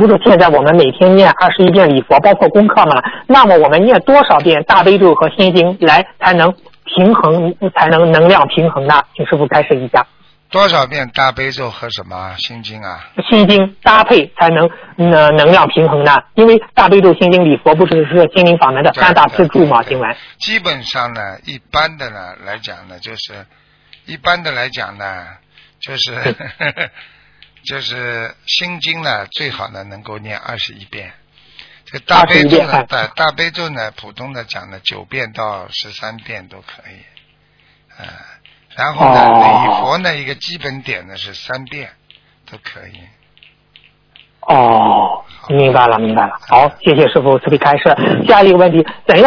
不是现在我们每天念21遍礼佛，包括功课嘛？那么我们念多少遍大悲咒和心经来才能平衡，才能能量平衡呢？请师父开示一下。 多少遍大悲咒和什么心经啊？ 心经搭配才能能量平衡呢？因为大悲咒、心经、礼佛不是心灵法门的三大支柱嘛？经文基本上呢，一般的呢来讲呢，就是就是心经呢，最好呢能够念21遍。这个大悲咒呢，大悲咒呢，普通的讲呢9遍到13遍都可以，然后呢，礼佛呢一个基本点呢是3遍都可以。 明白了。好，谢谢师父慈悲开示。下一个问题，怎样